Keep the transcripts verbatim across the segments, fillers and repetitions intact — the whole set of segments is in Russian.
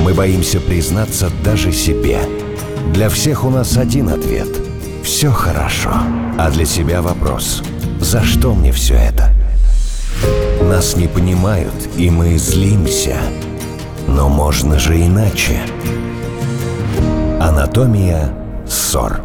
Мы боимся признаться даже себе. Для всех у нас один ответ – все хорошо. А для себя вопрос – за что мне все это? Нас не понимают, и мы злимся. Но можно же иначе. Анатомия ссор.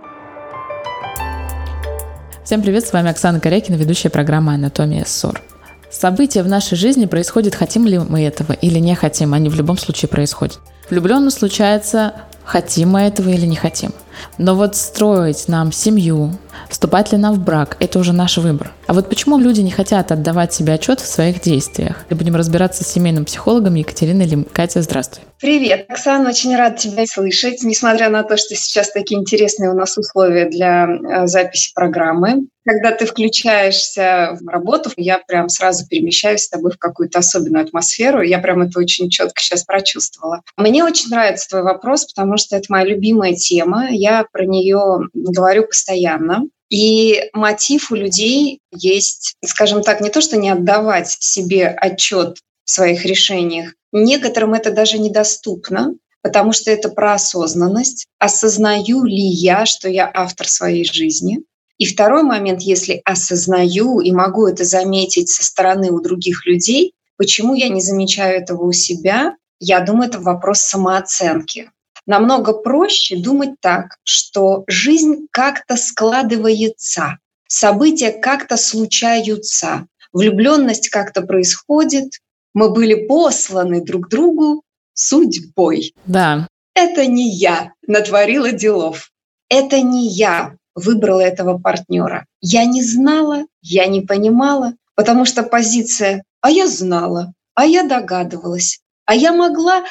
Всем привет, с вами Оксана Корякина, ведущая программы «Анатомия ссор». События в нашей жизни происходят, хотим ли мы этого или не хотим, они в любом случае происходят. Влюбленность случается, хотим мы этого или не хотим. Но вот строить нам семью, вступать ли нам в брак – это уже наш выбор. А вот почему люди не хотят отдавать себе отчет в своих действиях? Мы будем разбираться с семейным психологом Екатериной Лим. Катя, здравствуй. Привет, Оксана, очень рада тебя слышать, несмотря на то, что сейчас такие интересные у нас условия для э, записи программы. Когда ты включаешься в работу, я прям сразу перемещаюсь с тобой в какую-то особенную атмосферу. Я прям это очень четко сейчас прочувствовала. Мне очень нравится твой вопрос, потому что это моя любимая тема. Я про нее говорю постоянно. И мотив у людей есть, скажем так, не то, что не отдавать себе отчет в своих решениях. Некоторым это даже недоступно, потому что это про осознанность. Осознаю ли я, что я автор своей жизни? И второй момент, если осознаю и могу это заметить со стороны у других людей, почему я не замечаю этого у себя? Я думаю, это вопрос самооценки. Намного проще думать так, что жизнь как-то складывается, события как-то случаются, влюбленность как-то происходит, мы были посланы друг другу судьбой. Да. Это не я натворила делов, это не я выбрала этого партнера. Я не знала, я не понимала, потому что позиция «а я знала», «а я догадывалась», «а я могла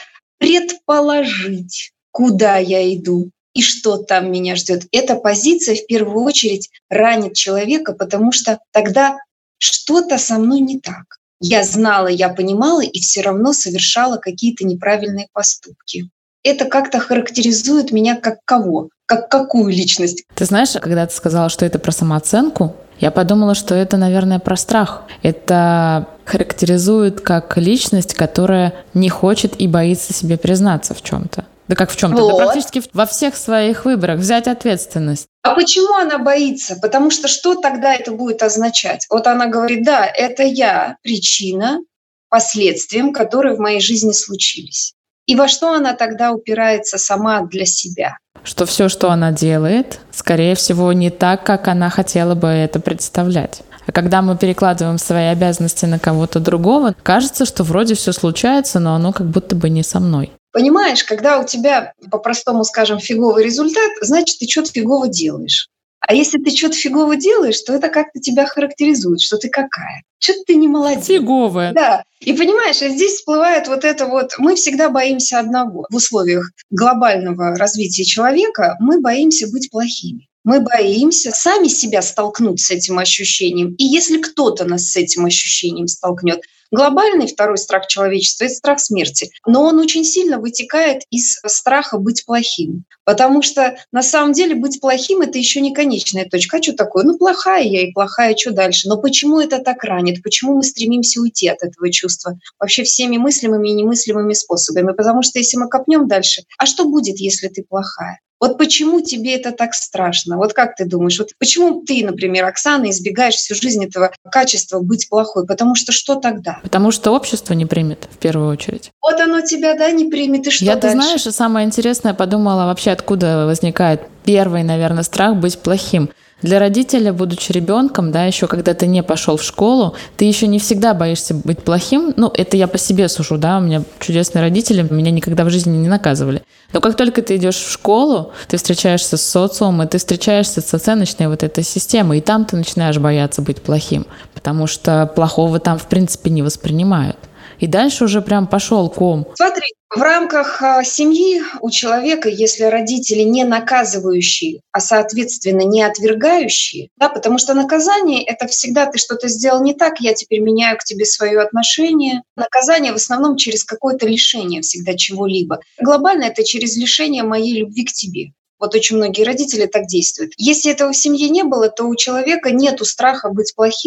предположить», куда я иду и что там меня ждет. Эта позиция в первую очередь ранит человека, потому что тогда что-то со мной не так. Я знала, я понимала и все равно совершала какие-то неправильные поступки. Это как-то характеризует меня как кого? Как какую личность? Ты знаешь, когда ты сказала, что это про самооценку, я подумала, что это, наверное, про страх. Это характеризует как личность, которая не хочет и боится себе признаться в чем-то. Да как в чем-то? Вот. Да практически во всех своих выборах взять ответственность. А почему она боится? Потому что что тогда это будет означать? Вот она говорит, да, это я причина последствиям, которые в моей жизни случились. И во что она тогда упирается сама для себя? Что все, что она делает, скорее всего, не так, как она хотела бы это представлять. А когда мы перекладываем свои обязанности на кого-то другого, кажется, что вроде все случается, но оно как будто бы не со мной. Понимаешь, когда у тебя, по-простому скажем, фиговый результат, значит, ты что-то фигово делаешь. А если ты что-то фигово делаешь, то это как-то тебя характеризует, что ты какая. Что-то ты не молодец. Фиговая. Да. И понимаешь, а здесь всплывает вот это вот... Мы всегда боимся одного. В условиях глобального развития человека мы боимся быть плохими. Мы боимся сами себя столкнуть с этим ощущением. И если кто-то нас с этим ощущением столкнет, глобальный второй страх человечества – это страх смерти. Но он очень сильно вытекает из страха быть плохим. Потому что на самом деле быть плохим – это еще не конечная точка. А что такое? Ну, плохая я и плохая, что дальше? Но почему это так ранит? Почему мы стремимся уйти от этого чувства? Вообще всеми мыслимыми и немыслимыми способами. Потому что если мы копнем дальше, а что будет, если ты плохая? Вот почему тебе это так страшно? Вот как ты думаешь, вот почему ты, например, Оксана, избегаешь всю жизнь этого качества быть плохой? Потому что что тогда? Потому что общество не примет, в первую очередь. Вот оно тебя, да, не примет, и что Я, дальше? ты знаешь, самое интересное, подумала вообще, откуда возникает первый, наверное, страх быть плохим. Для родителя, будучи ребенком, да, еще когда ты не пошел в школу, ты еще не всегда боишься быть плохим. Ну, это я по себе сужу, да, у меня чудесные родители, меня никогда в жизни не наказывали. Но как только ты идешь в школу, ты встречаешься с социумом, и ты встречаешься с оценочной вот этой системой, и там ты начинаешь бояться быть плохим, потому что плохого там, в принципе, не воспринимают. И дальше уже прям пошел ком. Смотри, в рамках а, семьи у человека, если родители не наказывающие, а соответственно не отвергающие, да, потому что наказание – это всегда ты что-то сделал не так, я теперь меняю к тебе свое отношение. Наказание в основном через какое-то лишение всегда чего-либо. Глобально это через лишение моей любви к тебе. Вот очень многие родители так действуют. Если этого в семье не было, то у человека нету страха быть плохим,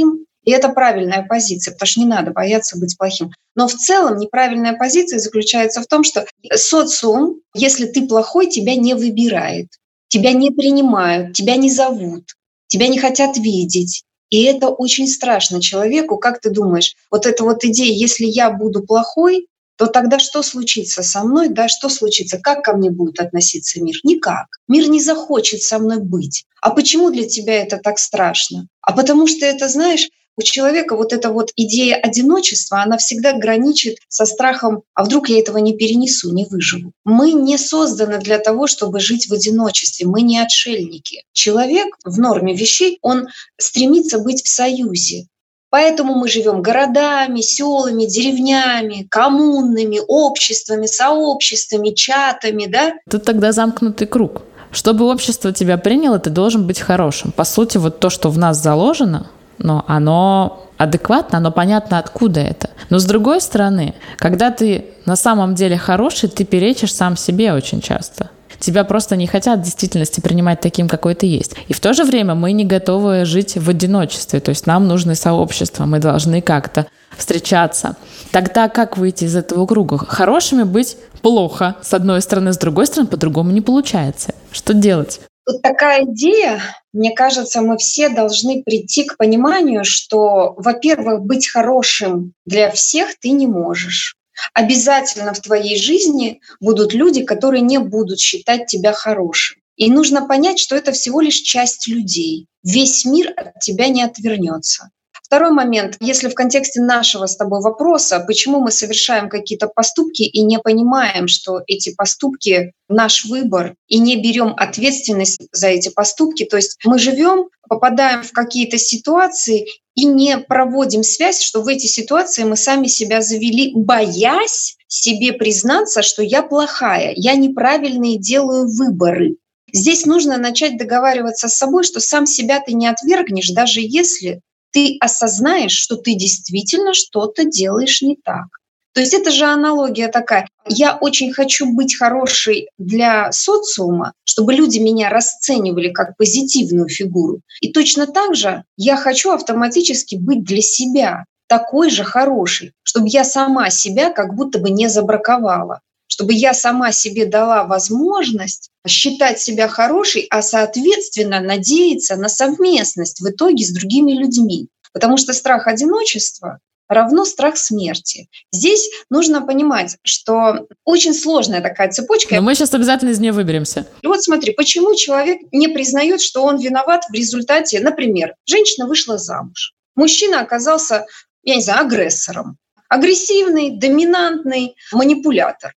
И это правильная позиция, потому что не надо бояться быть плохим. Но в целом неправильная позиция заключается в том, что социум, если ты плохой, тебя не выбирает, тебя не принимают, тебя не зовут, тебя не хотят видеть. И это очень страшно человеку. Как ты думаешь, вот эта вот идея, если я буду плохой, то тогда что случится со мной, да, что случится, как ко мне будет относиться мир? Никак. Мир не захочет со мной быть. А почему для тебя это так страшно? А потому что это, знаешь, у человека вот эта вот идея одиночества, она всегда граничит со страхом, а вдруг я этого не перенесу, не выживу. Мы не созданы для того, чтобы жить в одиночестве, мы не отшельники. Человек в норме вещей, он стремится быть в союзе. Поэтому мы живем городами, селами, деревнями, коммунными, обществами, сообществами, чатами, да? Тут тогда замкнутый круг. Чтобы общество тебя приняло, ты должен быть хорошим. По сути, вот то, что в нас заложено, но оно адекватно, оно понятно, откуда это. Но с другой стороны, когда ты на самом деле хороший, ты перечишь сам себе очень часто. Тебя просто не хотят в действительности принимать таким, какой ты есть. И в то же время мы не готовы жить в одиночестве. То есть нам нужны сообщества, мы должны как-то встречаться. Тогда как выйти из этого круга? Хорошими быть плохо, с одной стороны, с другой стороны, по-другому не получается. Что делать? Тут такая идея, мне кажется, мы все должны прийти к пониманию, что, во-первых, быть хорошим для всех ты не можешь. Обязательно в твоей жизни будут люди, которые не будут считать тебя хорошим. И нужно понять, что это всего лишь часть людей. Весь мир от тебя не отвернется. Второй момент. Если в контексте нашего с тобой вопроса, почему мы совершаем какие-то поступки и не понимаем, что эти поступки — наш выбор, и не берем ответственность за эти поступки, то есть мы живем, попадаем в какие-то ситуации и не проводим связь, что в эти ситуации мы сами себя завели, боясь себе признаться, что я плохая, я неправильные делаю выборы. Здесь нужно начать договариваться с собой, что сам себя ты не отвергнешь, даже если ты осознаешь, что ты действительно что-то делаешь не так. То есть это же аналогия такая. Я очень хочу быть хорошей для социума, чтобы люди меня расценивали как позитивную фигуру. И точно так же я хочу автоматически быть для себя такой же хорошей, чтобы я сама себя как будто бы не забраковала, чтобы я сама себе дала возможность считать себя хорошей, а соответственно надеяться на совместность в итоге с другими людьми. Потому что страх одиночества равно страх смерти. Здесь нужно понимать, что очень сложная такая цепочка. Но мы сейчас обязательно из нее выберемся. И вот смотри, почему человек не признает, что он виноват в результате, например, женщина вышла замуж, мужчина оказался, я не знаю, агрессором, агрессивный, доминантный манипулятор.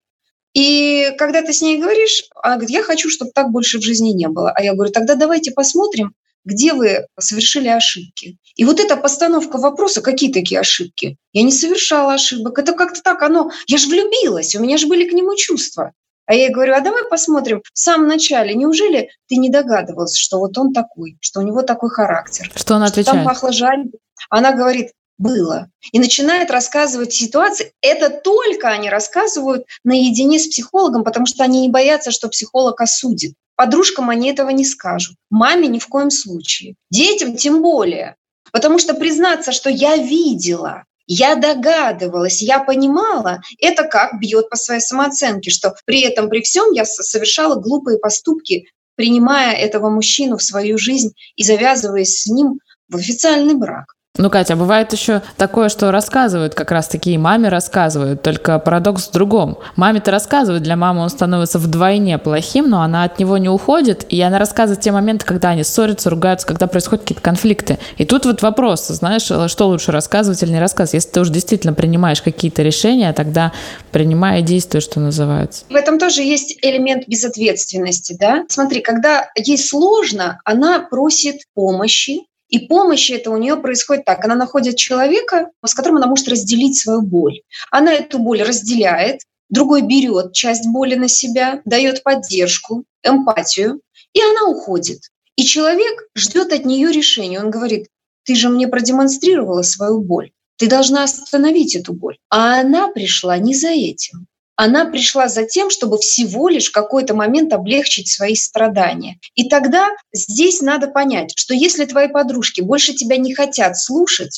И когда ты с ней говоришь, она говорит, я хочу, чтобы так больше в жизни не было. А я говорю, тогда давайте посмотрим, где вы совершили ошибки. И вот эта постановка вопроса, какие такие ошибки? Я не совершала ошибок. Это как-то так, оно, я же влюбилась, у меня же были к нему чувства. А я ей говорю, а давай посмотрим в самом начале, неужели ты не догадывалась, что вот он такой, что у него такой характер? Что она отвечает? Там пахло жаль. Она говорит, было. И начинает рассказывать ситуации. Это только они рассказывают наедине с психологом, потому что они не боятся, что психолог осудит. Подружкам они этого не скажут. Маме ни в коем случае. Детям тем более. Потому что признаться, что я видела, я догадывалась, я понимала, это как бьет по своей самооценке, что при этом, при всем я совершала глупые поступки, принимая этого мужчину в свою жизнь и завязываясь с ним в официальный брак. Ну, Катя, бывает еще такое, что рассказывают, как раз таки и маме рассказывают, только парадокс в другом. Маме-то рассказывают, для мамы он становится вдвойне плохим, но она от него не уходит, и она рассказывает те моменты, когда они ссорятся, ругаются, когда происходят какие-то конфликты. И тут вот вопрос, знаешь, что лучше, рассказывать или не рассказывать? Если ты уже действительно принимаешь какие-то решения, тогда принимай и действуй, что называется. В этом тоже есть элемент безответственности, да? Смотри, когда ей сложно, она просит помощи, и помощь это у нее происходит так. Она находит человека, с которым она может разделить свою боль. Она эту боль разделяет, другой берет часть боли на себя, дает поддержку, эмпатию, и она уходит. И человек ждет от нее решения. Он говорит, ты же мне продемонстрировала свою боль, ты должна остановить эту боль. А она пришла не за этим. Она пришла за тем, чтобы всего лишь в какой-то момент облегчить свои страдания. И тогда здесь надо понять, что если твои подружки больше тебя не хотят слушать,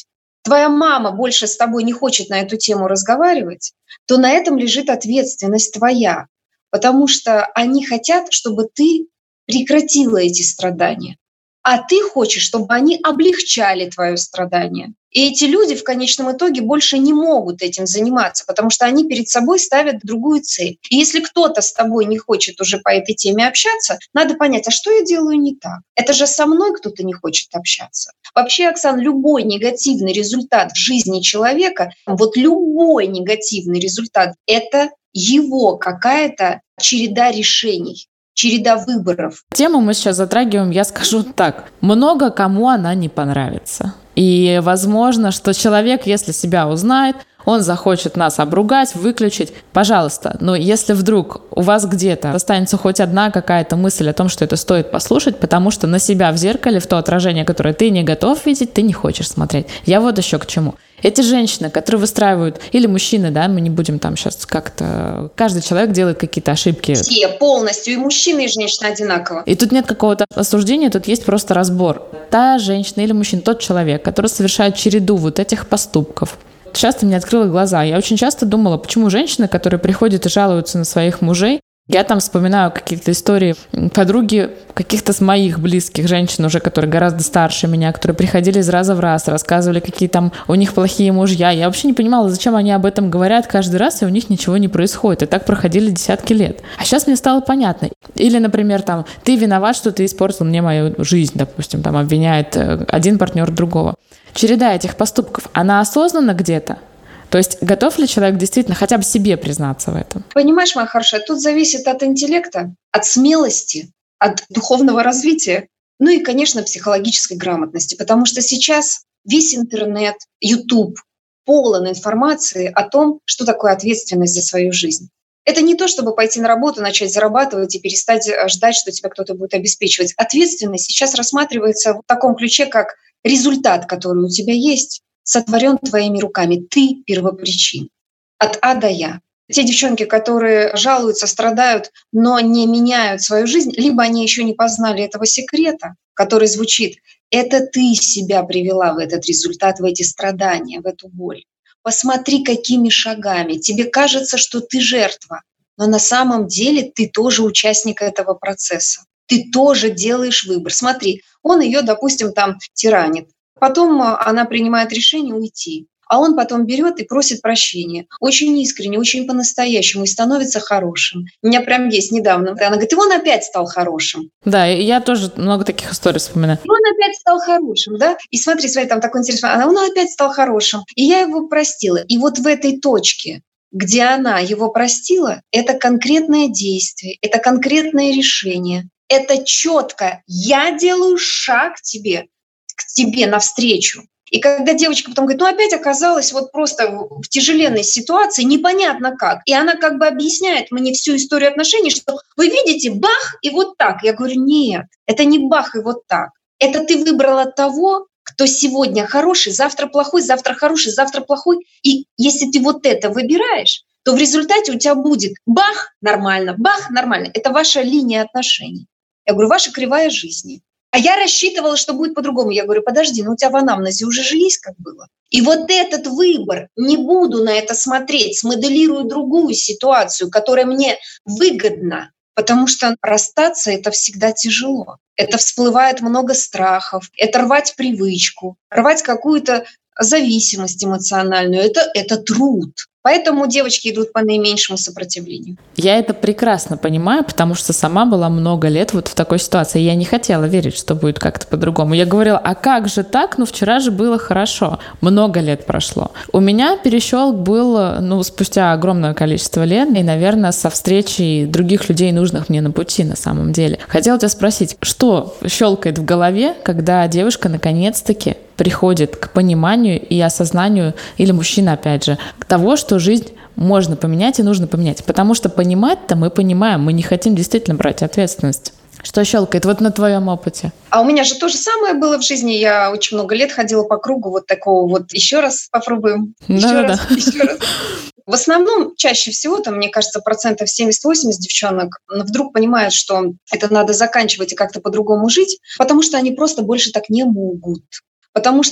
твоя мама больше с тобой не хочет на эту тему разговаривать, то на этом лежит ответственность твоя, потому что они хотят, чтобы ты прекратила эти страдания. А ты хочешь, чтобы они облегчали твое страдание. И эти люди в конечном итоге больше не могут этим заниматься, потому что они перед собой ставят другую цель. И если кто-то с тобой не хочет уже по этой теме общаться, надо понять, а что я делаю не так? Это же со мной кто-то не хочет общаться. Вообще, Оксан, любой негативный результат в жизни человека, вот любой негативный результат, это его какая-то череда решений. Череда выборов. Тему мы сейчас затрагиваем, я скажу так. Много кому она не понравится. И возможно, что человек, если себя узнает, он захочет нас обругать, выключить. Пожалуйста, но если вдруг у вас где-то останется хоть одна какая-то мысль о том, что это стоит послушать, потому что на себя в зеркале, в то отражение, которое ты не готов видеть, ты не хочешь смотреть. Я вот еще к чему. Эти женщины, которые выстраивают, или мужчины, да, мы не будем там сейчас как-то... Каждый человек делает какие-то ошибки. Все полностью, и мужчины, и женщины одинаково. И тут нет какого-то осуждения, тут есть просто разбор. Та женщина или мужчина, тот человек, который совершает череду вот этих поступков, часто мне открыло глаза. Я очень часто думала, почему женщины, которые приходят и жалуются на своих мужей, я там вспоминаю какие-то истории подруги каких-то с моих близких женщин уже, которые гораздо старше меня, которые приходили из раза в раз, рассказывали, какие там у них плохие мужья. Я вообще не понимала, зачем они об этом говорят каждый раз, и у них ничего не происходит. И так проходили десятки лет. А сейчас мне стало понятно. Или, например, там, ты виноват, что ты испортил мне мою жизнь, допустим, там обвиняет один партнер другого. Череда этих поступков, она осознанна где-то? То есть готов ли человек действительно хотя бы себе признаться в этом? Понимаешь, моя хорошая, тут зависит от интеллекта, от смелости, от духовного развития, ну и, конечно, психологической грамотности, потому что сейчас весь интернет, YouTube полон информации о том, что такое ответственность за свою жизнь. Это не то, чтобы пойти на работу, начать зарабатывать и перестать ждать, что тебя кто-то будет обеспечивать. Ответственность сейчас рассматривается в таком ключе, как результат, который у тебя есть, сотворен твоими руками. Ты первопричин. От А до Я. Те девчонки, которые жалуются, страдают, но не меняют свою жизнь, либо они еще не познали этого секрета, который звучит: это ты себя привела в этот результат, в эти страдания, в эту боль. Посмотри, какими шагами. Тебе кажется, что ты жертва, но на самом деле ты тоже участник этого процесса. Ты тоже делаешь выбор. Смотри, он ее, допустим, там тиранит. Потом она принимает решение уйти. А он потом берет и просит прощения. Очень искренне, очень по-настоящему. И становится хорошим. У меня прям есть недавно. Она говорит, и он опять стал хорошим. Да, я тоже много таких историй вспоминаю. И он опять стал хорошим, да? И смотри, смотри, там такой интересный. Она, он опять стал хорошим. И я его простила. И вот в этой точке, где она его простила, это конкретное действие, это конкретное решение. Это четко. Я делаю шаг к тебе, к тебе навстречу. И когда девочка потом говорит, ну опять оказалась вот просто в тяжеленной ситуации, непонятно как. И она как бы объясняет мне всю историю отношений, что вы видите, бах, и вот так. Я говорю, нет, это не бах и вот так. Это ты выбрала того, кто сегодня хороший, завтра плохой, завтра хороший, завтра плохой. И если ты вот это выбираешь, то в результате у тебя будет бах, нормально, бах, нормально. Это ваша линия отношений. Я говорю, ваша кривая жизни. А я рассчитывала, что будет по-другому. Я говорю, подожди, ну у тебя в анамнезе уже же есть, как было. И вот этот выбор, не буду на это смотреть, смоделирую другую ситуацию, которая мне выгодна, потому что расстаться – это всегда тяжело. Это всплывает много страхов, это рвать привычку, рвать какую-то зависимость эмоциональную. Это, это труд. Поэтому девочки идут по наименьшему сопротивлению. Я это прекрасно понимаю, потому что сама была много лет вот в такой ситуации. Я не хотела верить, что будет как-то по-другому. Я говорила, а как же так? Ну, вчера же было хорошо. Много лет прошло. У меня перещелк был, ну, спустя огромное количество лет, и, наверное, со встречей других людей, нужных мне на пути, на самом деле. Хотела тебя спросить, что щелкает в голове, когда девушка наконец-таки приходит к пониманию и осознанию, или мужчина, опять же, к того, что жизнь можно поменять и нужно поменять. Потому что понимать-то мы понимаем, мы не хотим действительно брать ответственность. Что щелкает вот на твоем опыте? А у меня же то же самое было в жизни. Я очень много лет ходила по кругу вот такого вот. Еще раз попробуем. Еще да, раз, да. еще раз. В основном, чаще всего, там, мне кажется, процентов семьдесят-восемьдесят девчонок вдруг понимают, что это надо заканчивать и как-то по-другому жить, потому что они просто больше так не могут. Потому что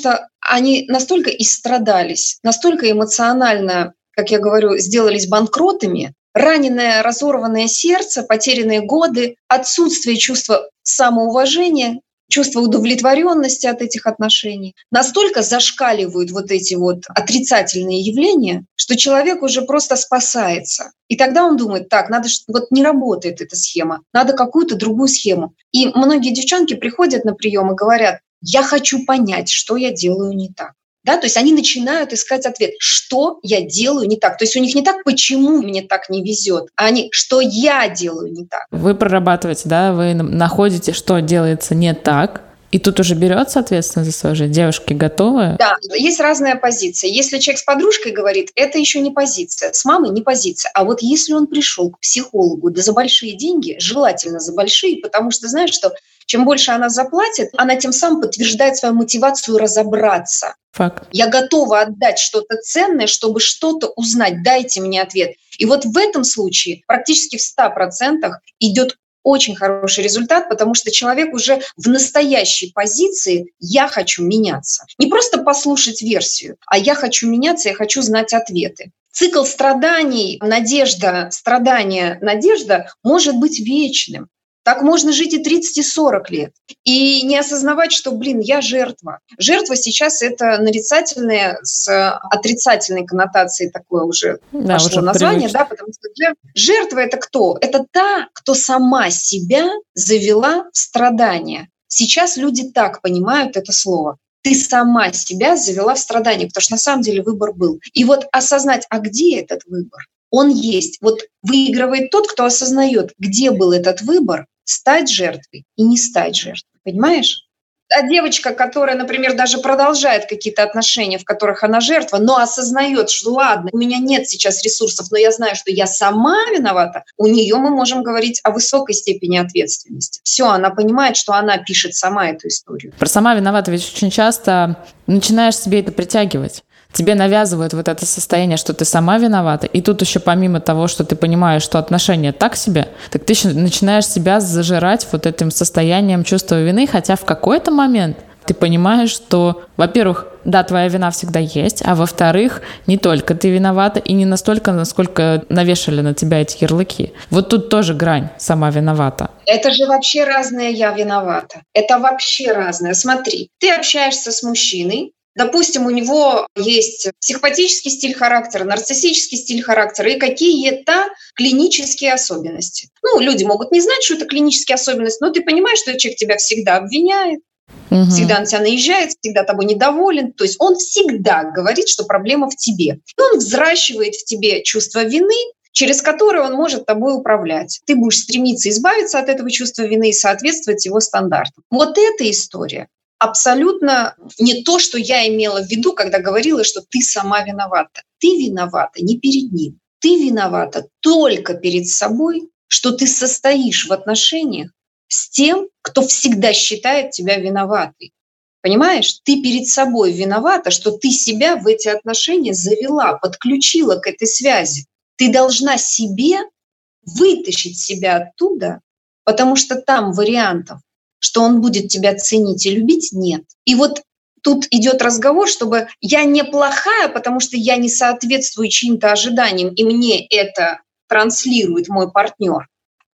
они настолько истрадались, настолько эмоционально, как я говорю, сделались банкротами, раненое, разорванное сердце, потерянные годы, отсутствие чувства самоуважения, чувство удовлетворенности от этих отношений, настолько зашкаливают вот эти вот отрицательные явления, что человек уже просто спасается. И тогда он думает, так, надо, вот не работает эта схема, надо какую-то другую схему. И многие девчонки приходят на прием и говорят, я хочу понять, что я делаю не так. Да, то есть они начинают искать ответ, что я делаю не так. То есть у них не так, почему мне так не везет, а они, что я делаю не так. Вы прорабатываете, да, вы находите, что делается не так, и тут уже берется ответственность за свою жизнь. Девушки готовы? Да, есть разная позиция. Если человек с подружкой говорит, это еще не позиция, с мамой не позиция. А вот если он пришел к психологу, да за большие деньги, желательно за большие, потому что знаешь, что чем больше она заплатит, она тем самым подтверждает свою мотивацию разобраться. Факт. Я готова отдать что-то ценное, чтобы что-то узнать. Дайте мне ответ. И вот в этом случае практически в ста процентах идет очень хороший результат, потому что человек уже в настоящей позиции «я хочу меняться». Не просто послушать версию, а «я хочу меняться, я хочу знать ответы». Цикл страданий, надежда, страдания, надежда может быть вечным. Так можно жить и тридцать, и сорок лет. И не осознавать, что, блин, я жертва. Жертва сейчас это нарицательное с отрицательной коннотацией такое уже да, пошло уже название, да, потому что жертва это кто? Это та, кто сама себя завела в страдания. Сейчас люди так понимают это слово. Ты сама себя завела в страдания, потому что на самом деле выбор был. И вот осознать, а где этот выбор? Он есть. Вот выигрывает тот, кто осознает, где был этот выбор, стать жертвой и не стать жертвой. Понимаешь? А девочка, которая, например, даже продолжает какие-то отношения, в которых она жертва, но осознает, что ладно, у меня нет сейчас ресурсов, но я знаю, что я сама виновата, у нее мы можем говорить о высокой степени ответственности. Все, она понимает, что она пишет сама эту историю. Про сама виновата ведь очень часто начинаешь себе это притягивать. Тебе навязывают вот это состояние, что ты сама виновата, и тут еще помимо того, что ты понимаешь, что отношения так себе, так ты еще начинаешь себя зажирать вот этим состоянием чувства вины, хотя в какой-то момент ты понимаешь, что, во-первых, да, твоя вина всегда есть, а во-вторых, не только ты виновата, и не настолько, насколько навешали на тебя эти ярлыки. Вот тут тоже грань «сама виновата». Это же вообще разное «я виновата». Это вообще разное. Смотри, ты общаешься с мужчиной, допустим, у него есть психопатический стиль характера, нарциссический стиль характера и какие-то клинические особенности. Ну, люди могут не знать, что это клинические особенности, но ты понимаешь, что человек тебя всегда обвиняет, угу. всегда на тебя наезжает, всегда тобой недоволен. То есть он всегда говорит, что проблема в тебе. И он взращивает в тебе чувство вины, через которое он может тобой управлять. Ты будешь стремиться избавиться от этого чувства вины и соответствовать его стандартам. Вот эта история абсолютно не то, что я имела в виду, когда говорила, что ты сама виновата. Ты виновата не перед ним. Ты виновата только перед собой, что ты состоишь в отношениях с тем, кто всегда считает тебя виноватой. Понимаешь? Ты перед собой виновата, что ты себя в эти отношения завела, подключила к этой связи. Ты должна себе вытащить себя оттуда, потому что там вариантов, что он будет тебя ценить и любить, нет. И вот тут идет разговор, чтобы я не плохая, потому что я не соответствую чьим-то ожиданиям, и мне это транслирует мой партнер.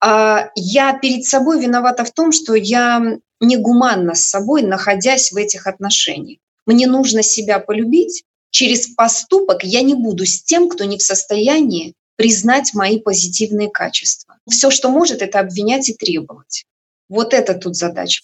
А я перед собой виновата в том, что я негуманна с собой, находясь в этих отношениях. Мне нужно себя полюбить. Через поступок я не буду с тем, кто не в состоянии признать мои позитивные качества. Все, что может, это обвинять и требовать. Вот это тут задача.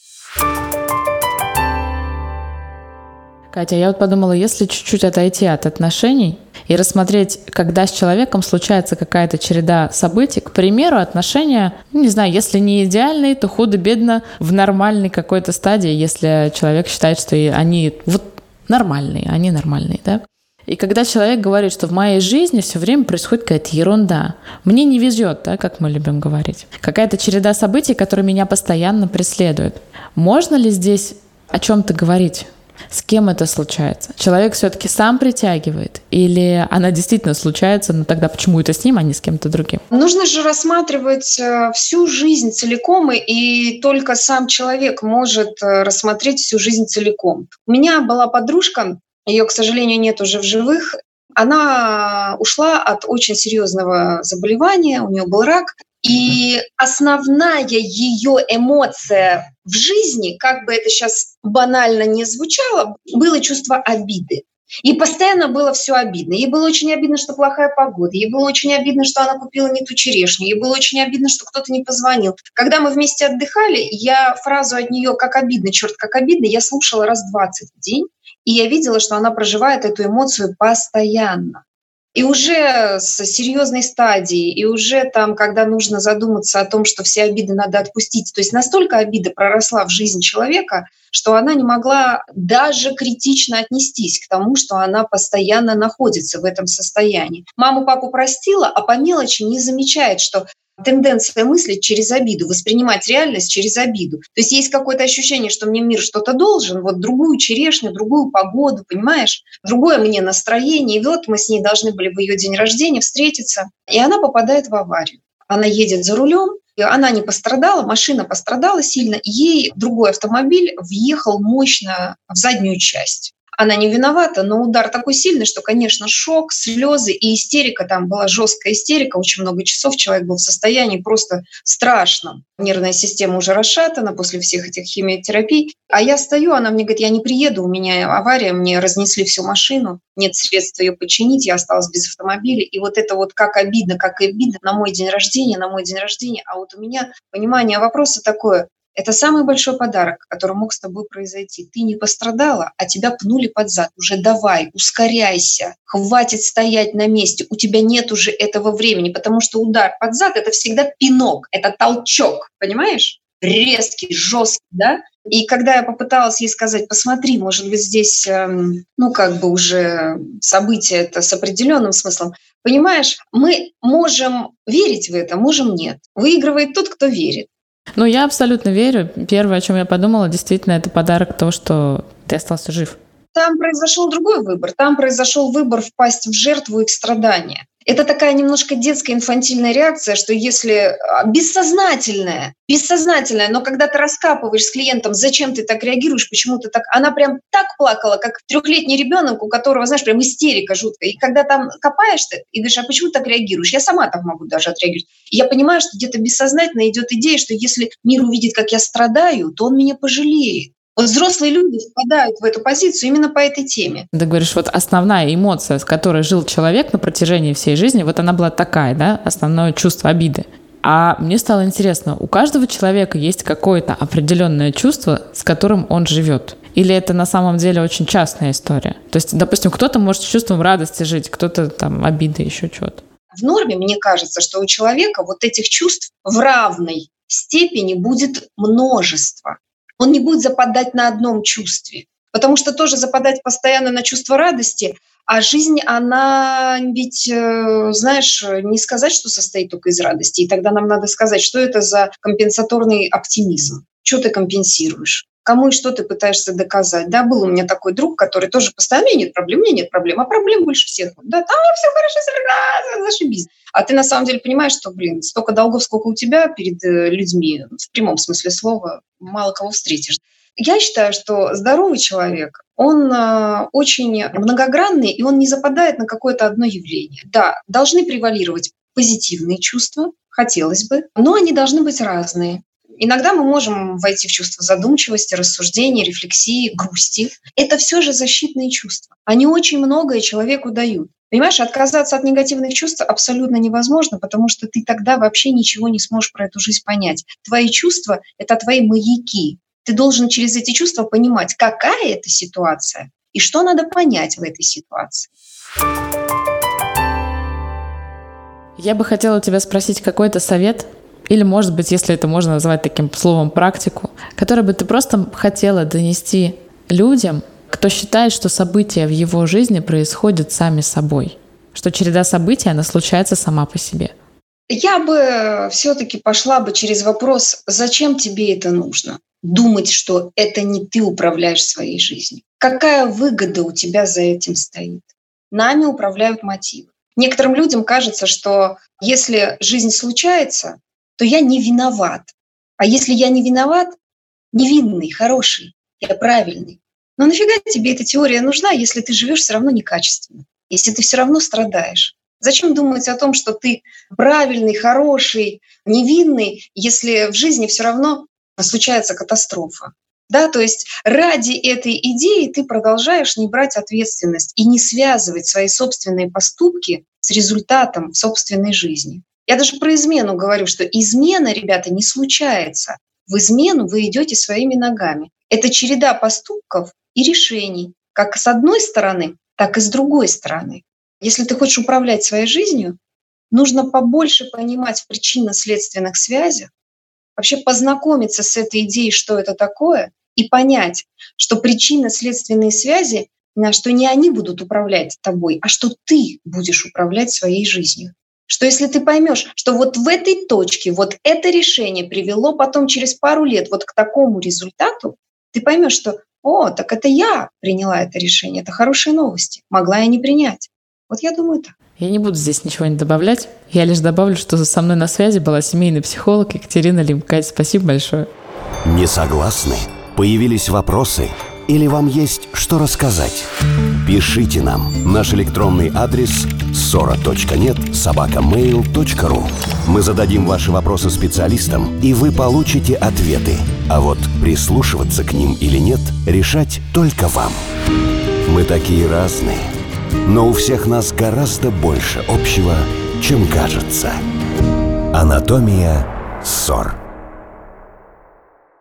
Катя, я вот подумала, если чуть-чуть отойти от отношений и рассмотреть, когда с человеком случается какая-то череда событий, к примеру, отношения, не знаю, если не идеальные, то худо-бедно в нормальной какой-то стадии, если человек считает, что они вот нормальные, они нормальные, да? И когда человек говорит, что в моей жизни все время происходит какая-то ерунда, мне не везет, да, как мы любим говорить, какая-то череда событий, которые меня постоянно преследуют. Можно ли здесь о чем-то говорить? С кем это случается? Человек все-таки сам притягивает? Или она действительно случается, но тогда почему это с ним, а не с кем-то другим? Нужно же рассматривать всю жизнь целиком, и только сам человек может рассмотреть всю жизнь целиком. У меня была подружка, ее, к сожалению, нет уже в живых. Она ушла от очень серьезного заболевания, у нее был рак. И основная ее эмоция в жизни, как бы это сейчас банально не звучало, было чувство обиды. И постоянно было все обидно. Ей было очень обидно, что плохая погода. Ей было очень обидно, что она купила не ту черешню. Ей было очень обидно, что кто-то не позвонил. Когда мы вместе отдыхали, я фразу от нее «как обидно, черт, как обидно» я слушала раз двадцать в день. И я видела, что она проживает эту эмоцию постоянно. И уже с серьезной стадии, и уже там, когда нужно задуматься о том, что все обиды надо отпустить. То есть настолько обида проросла в жизнь человека, что она не могла даже критично отнестись к тому, что она постоянно находится в этом состоянии. Маму, папу простила, а по мелочи не замечает, что тенденция мыслить через обиду, воспринимать реальность через обиду. То есть есть какое-то ощущение, что мне мир что-то должен, вот другую черешню, другую погоду, понимаешь, другое мне настроение. И вот мы с ней должны были в ее день рождения встретиться, и она попадает в аварию. Она едет за рулем, и она не пострадала, машина пострадала сильно, и ей другой автомобиль въехал мощно в заднюю часть. Она не виновата, но удар такой сильный, что, конечно, шок, слезы и истерика. Там была жесткая истерика, очень много часов человек был в состоянии просто страшном. Нервная система уже расшатана после всех этих химиотерапий. А я стою, она мне говорит, я не приеду, у меня авария, мне разнесли всю машину, нет средств ее починить, я осталась без автомобиля. И вот это вот как обидно, как и обидно на мой день рождения, на мой день рождения. А вот у меня понимание вопроса такое. Это самый большой подарок, который мог с тобой произойти. Ты не пострадала, а тебя пнули под зад. Уже давай, ускоряйся, хватит стоять на месте. У тебя нет уже этого времени, потому что удар под зад – это всегда пинок, это толчок, понимаешь? Резкий, жесткий, да? И когда я попыталась ей сказать, посмотри, может быть, здесь, эм, ну, как бы уже событие это с определенным смыслом, понимаешь, мы можем верить в это, можем нет. Выигрывает тот, кто верит. Ну, я абсолютно верю. Первое, о чем я подумала, действительно, это подарок того, что ты остался жив. Там произошел другой выбор. Там произошел выбор впасть в жертву и в страдания. Это такая немножко детская инфантильная реакция, что если бессознательная, бессознательная, но когда ты раскапываешь с клиентом, зачем ты так реагируешь, почему ты так... Она прям так плакала, как трехлетний ребенок, у которого, знаешь, прям истерика жуткая. И когда там копаешь ты и говоришь, а почему ты так реагируешь? Я сама так могу даже отреагировать. И я понимаю, что где-то бессознательно идет идея, что если мир увидит, как я страдаю, то он меня пожалеет. Вот взрослые люди впадают в эту позицию именно по этой теме. Ты говоришь, вот основная эмоция, с которой жил человек на протяжении всей жизни, вот она была такая, да, основное чувство обиды. А мне стало интересно, у каждого человека есть какое-то определенное чувство, с которым он живет? Или это на самом деле очень частная история? То есть, допустим, кто-то может с чувством радости жить, кто-то там обиды, еще чего-то. В норме, мне кажется, что у человека вот этих чувств в равной степени будет множество. Он не будет западать на одном чувстве, потому что тоже западать постоянно на чувство радости, а жизнь, она ведь, знаешь, не сказать, что состоит только из радости, и тогда нам надо сказать, что это за компенсаторный оптимизм, что ты компенсируешь, кому и что ты пытаешься доказать. Да, был у меня такой друг, который тоже постоянно, нет проблем, у меня нет проблем, а проблем больше всех. Да, там все хорошо, все зашибись. А ты на самом деле понимаешь, что, блин, столько долгов, сколько у тебя перед людьми, в прямом смысле слова, мало кого встретишь. Я считаю, что здоровый человек, он э, очень многогранный, и он не западает на какое-то одно явление. Да, должны превалировать позитивные чувства, хотелось бы, но они должны быть разные. Иногда мы можем войти в чувство задумчивости, рассуждения, рефлексии, грусти. Это все же защитные чувства. Они очень многое человеку дают. Понимаешь, отказаться от негативных чувств абсолютно невозможно, потому что ты тогда вообще ничего не сможешь про эту жизнь понять. Твои чувства — это твои маяки. Ты должен через эти чувства понимать, какая это ситуация и что надо понять в этой ситуации. Я бы хотела у тебя спросить какой-то совет, или, может быть, если это можно назвать таким словом, практику, которую бы ты просто хотела донести людям, кто считает, что события в его жизни происходят сами собой, что череда событий, она случается сама по себе. Я бы все-таки пошла бы через вопрос, зачем тебе это нужно? Думать, что это не ты управляешь своей жизнью. какая выгода у тебя за этим стоит. Нами управляют мотивы. Некоторым людям кажется, что если жизнь случается, то я не виноват. А если я не виноват, невинный, хороший, я правильный. Но нафига тебе эта теория нужна, если ты живешь все равно некачественно, если ты все равно страдаешь? Зачем думать о том, что ты правильный, хороший, невинный, если в жизни все равно случается катастрофа? Да, то есть ради этой идеи ты продолжаешь не брать ответственность и не связывать свои собственные поступки с результатом собственной жизни. Я даже про измену говорю, что измена, ребята, не случается. В измену вы идете своими ногами. Это череда поступков и решений, как с одной стороны, так и с другой стороны. Если ты хочешь управлять своей жизнью, нужно побольше понимать причинно-следственных связях, вообще познакомиться с этой идеей, что это такое, и понять, что причинно-следственные связи, что не они будут управлять тобой, а что ты будешь управлять своей жизнью. Что если ты поймешь, что вот в этой точке вот это решение привело потом через пару лет вот к такому результату, ты поймешь, что «О, так это я приняла это решение, это хорошие новости, могла я не принять». Вот я думаю так. Я не буду здесь ничего не добавлять. Я лишь добавлю, что со мной на связи была семейный психолог Екатерина Лим. Кать, спасибо большое. Не согласны? Появились вопросы? Или вам есть что рассказать? Пишите нам. Наш электронный адрес ссора точка нет собака мейл точка ру. Мы зададим ваши вопросы специалистам, и вы получите ответы. А вот прислушиваться к ним или нет, решать только вам. Мы такие разные, но у всех нас гораздо больше общего, чем кажется. Анатомия ссор.